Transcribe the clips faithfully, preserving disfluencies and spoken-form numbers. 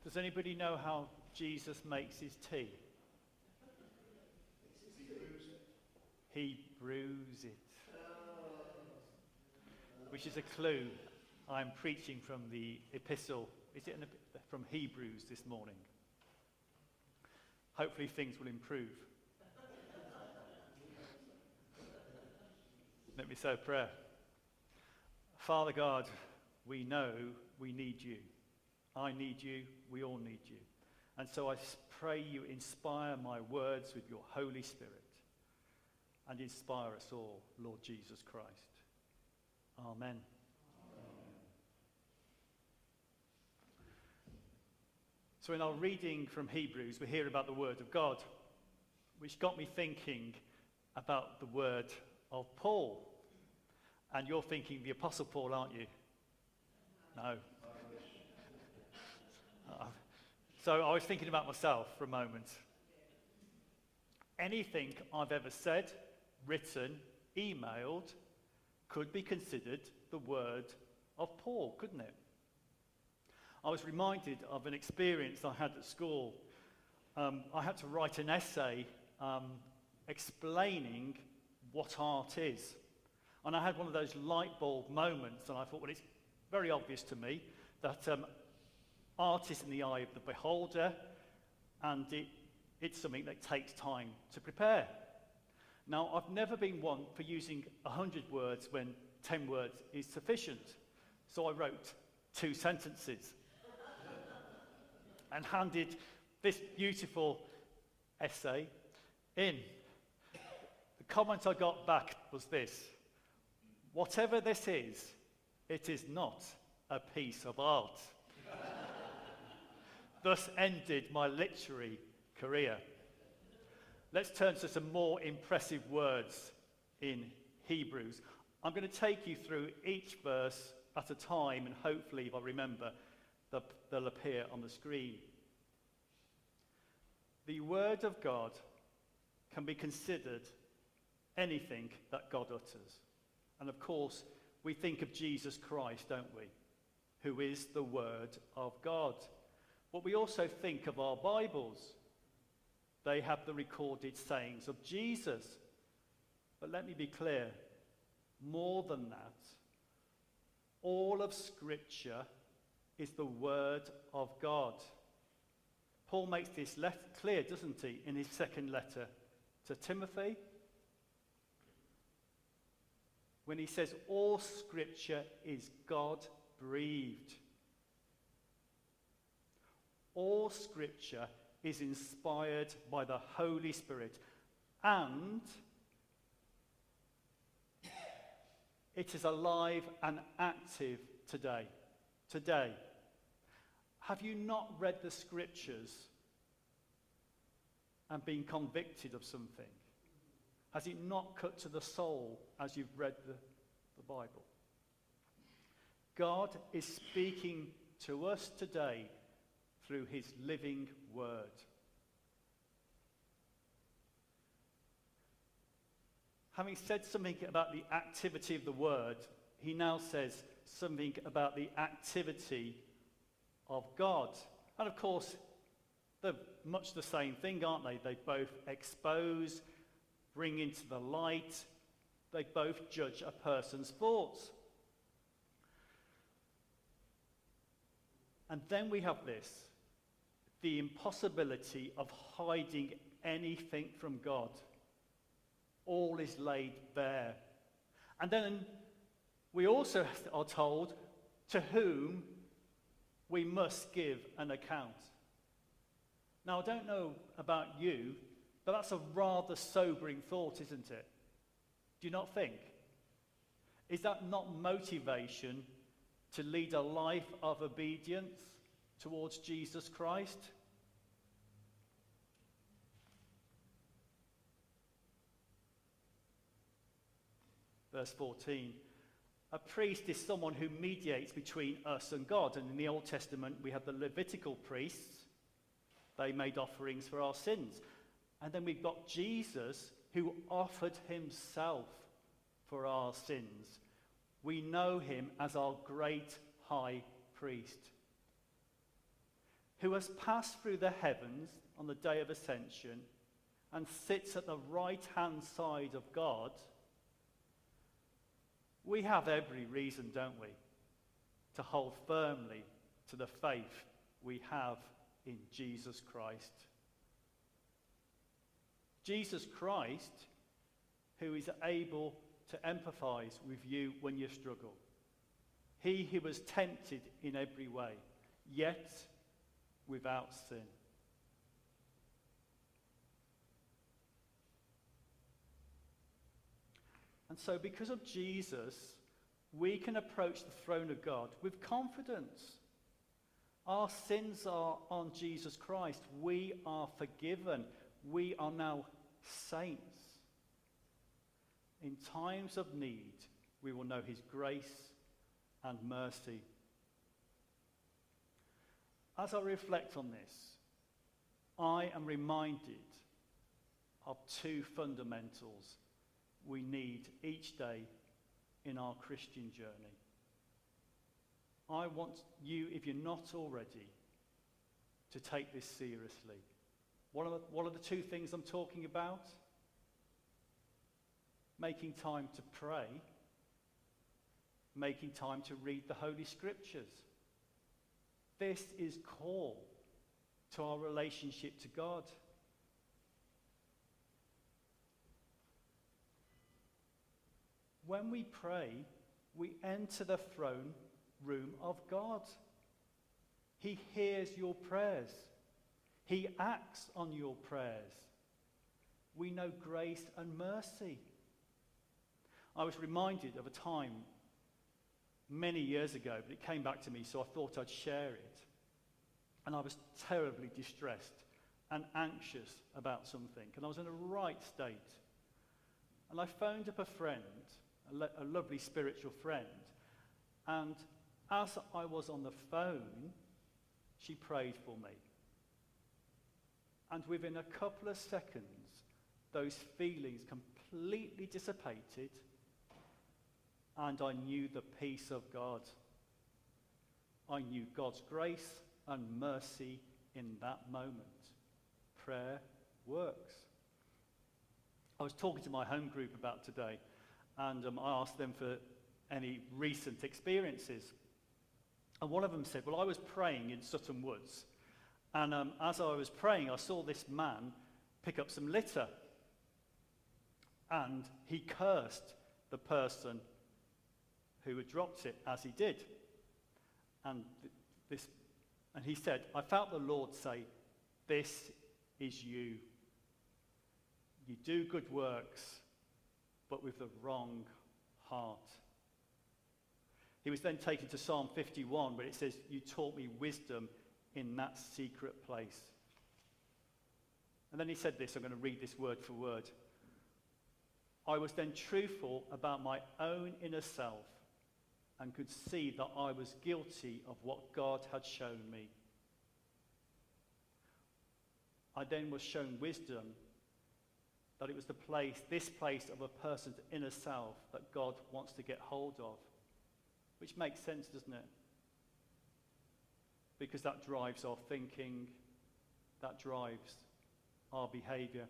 Does anybody know how Jesus makes his tea? He brews it. Which is a clue. I'm preaching from the epistle. Is it an, from Hebrews this morning? Hopefully things will improve. Let me say a prayer. Father God, we know we need you. I need you. We all need you. And so I pray you inspire my words with your Holy Spirit and inspire us all, Lord Jesus Christ. Amen. Amen. So in our reading from Hebrews, we hear about the word of God, which got me thinking about the word of Paul. And you're thinking the Apostle Paul, aren't you? No. uh, so I was thinking about myself for a moment. Anything I've ever said, written, emailed, could be considered the word of Paul, couldn't it? I was reminded of an experience I had at school. Um, I had to write an essay um, explaining what art is. And I had one of those light bulb moments, and I thought, well, it's very obvious to me that um, art is in the eye of the beholder, and it, it's something that takes time to prepare. Now, I've never been one for using one hundred words when ten words is sufficient. So I wrote two sentences and handed this beautiful essay in. The comment I got back was this: whatever this is, it is not a piece of art. Thus ended my literary career. Let's turn to some more impressive words in Hebrews. I'm going to take you through each verse at a time, and hopefully, if I remember, they'll appear on the screen. The word of God can be considered anything that God utters. And of course, we think of Jesus Christ, don't we? Who is the word of God. But we also think of our Bibles. They have the recorded sayings of Jesus. But let me be clear, more than that, all of Scripture is the word of God. Paul makes this let- clear, doesn't he, in his second letter to Timothy, when he says all Scripture is God-breathed. All Scripture is inspired by the Holy Spirit, and it is alive and active today. Today. Have you not read the Scriptures and been convicted of something? Has it not cut to the soul as you've read the, the Bible? God is speaking to us today through his living word. Having said something about the activity of the word, he now says something about the activity of God. And of course, they're much the same thing, aren't they? They both expose, bring into the light, they both judge a person's thoughts. And then we have this, the impossibility of hiding anything from God. All is laid bare. And then we also are told to whom we must give an account. Now, I don't know about you, but that's a rather sobering thought, isn't it? Do you not think? Is that not motivation to lead a life of obedience towards Jesus Christ? Verse fourteen, a priest is someone who mediates between us and God. And in the Old Testament, we have the Levitical priests. They made offerings for our sins. And then we've got Jesus, who offered himself for our sins. We know him as our great high priest. who has passed through the heavens on the day of ascension and sits at the right-hand side of God, we have every reason, don't we, to hold firmly to the faith we have in Jesus Christ. Jesus Christ, who is able to empathize with you when you struggle. He who was tempted in every way, yet without sin. And so because of Jesus, we can approach the throne of God with confidence. Our sins are on Jesus Christ. We are forgiven. We are now saints. In times of need, we will know his grace and mercy. As I reflect on this, I am reminded of two fundamentals we need each day in our Christian journey. I want you, if you're not already, to take this seriously. What are the, what are the two things I'm talking about? Making time to pray, making time to read the Holy Scriptures. This is core to our relationship to God. When we pray, we enter the throne room of God. He hears your prayers. He acts on your prayers. We know grace and mercy. I was reminded of a time many years ago, but it came back to me, so I thought I'd share it. And I was terribly distressed and anxious about something, and I was in a right state. And I phoned up a friend, a, lo- a lovely spiritual friend, and as I was on the phone, she prayed for me. And within a couple of seconds, those feelings completely dissipated, and I knew the peace of God. I knew God's grace and mercy in that moment. Prayer works. I was talking to my home group about today, and um, I asked them for any recent experiences. And one of them said, well, I was praying in Sutton Woods, and um, as I was praying, I saw this man pick up some litter, and he cursed the person who had dropped it as he did. And th- this, and he said, I felt the Lord say, this is you. You do good works, but with the wrong heart. He was then taken to Psalm fifty-one, where it says, you taught me wisdom in that secret place. And then he said this, I'm going to read this word for word. I was then truthful about my own inner self and could see that I was guilty of what God had shown me. I then was shown wisdom, that it was the place, this place of a person's inner self that God wants to get hold of. Which makes sense, doesn't it? Because that drives our thinking, that drives our behavior.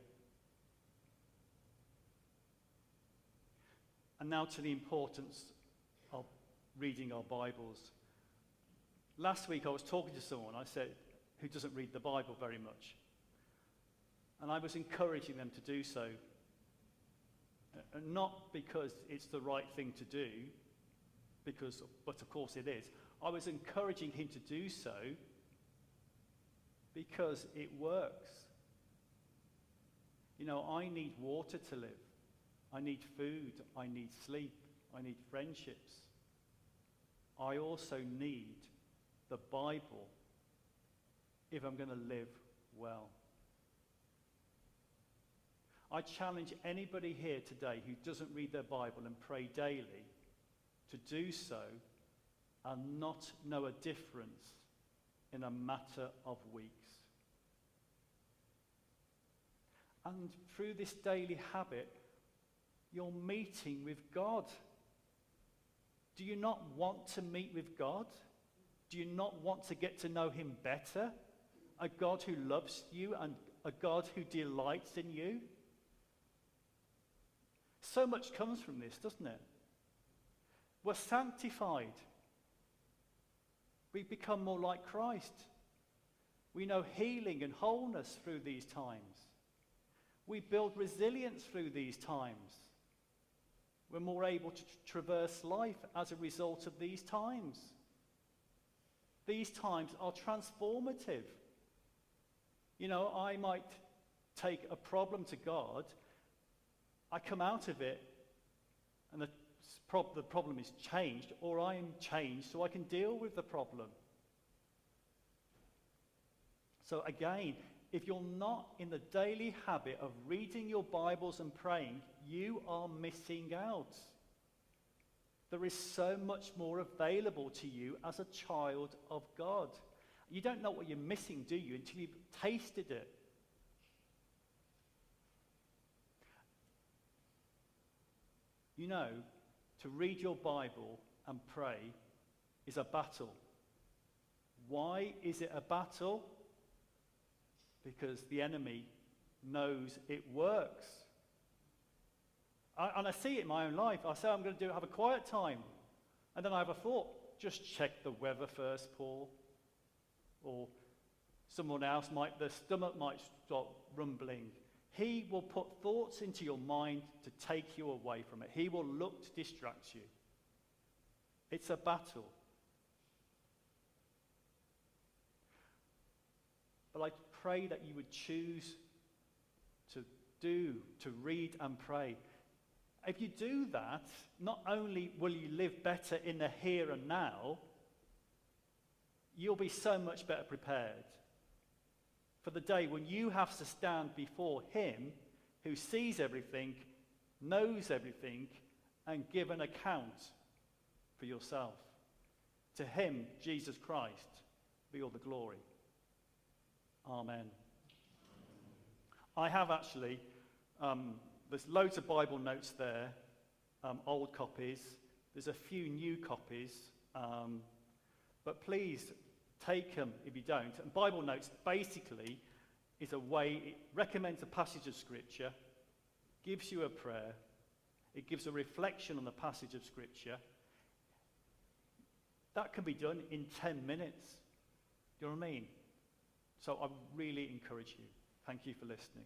And now to the importance of reading our Bibles. Last week I was talking to someone, I said, who doesn't read the Bible very much. And I was encouraging them to do so. And not because it's the right thing to do, because, but of course it is. I was encouraging him to do so because it works. You know, I need water to live. I need food. I need sleep. I need friendships. I also need the Bible if I'm going to live well. I challenge anybody here today who doesn't read their Bible and pray daily to do so and not know a difference in a matter of weeks. And through this daily habit, you're meeting with God. Do you not want to meet with God? Do you not want to get to know him better? a God who loves you and a God who delights in you? So much comes from this, doesn't it? We're sanctified. We become more like Christ. We know healing and wholeness through these times. We build resilience through these times. We're more able to traverse life as a result of these times. These times are transformative. You know, I might take a problem to God, I come out of it, and the, prob- the problem is changed, or I am changed so I can deal with the problem. So again, if you're not in the daily habit of reading your Bibles and praying, you are missing out. There is so much more available to you as a child of God. You don't know what you're missing, do you, until you've tasted it. You know, to read your Bible and pray is a battle. Why is it a battle? Because the enemy knows it works. I, and I see it in my own life. I say I'm going to do have a quiet time. And then I have a thought, just check the weather first, Paul. Or someone else might, their stomach might start rumbling. He will put thoughts into your mind to take you away from it. He will look to distract you. It's a battle. But I pray that you would choose to do, to read and pray. If you do that, not only will you live better in the here and now, you'll be so much better prepared for the day when you have to stand before him who sees everything, knows everything, and give an account for yourself. To him, Jesus Christ, be all the glory. Amen. I have actually, um, there's loads of Bible notes there, um, old copies. There's a few new copies. Um, but please take them if you don't. And Bible notes basically is a way, it recommends a passage of Scripture, gives you a prayer, it gives a reflection on the passage of Scripture. That can be done in ten minutes. Do you know what I mean? So I really encourage you. Thank you for listening.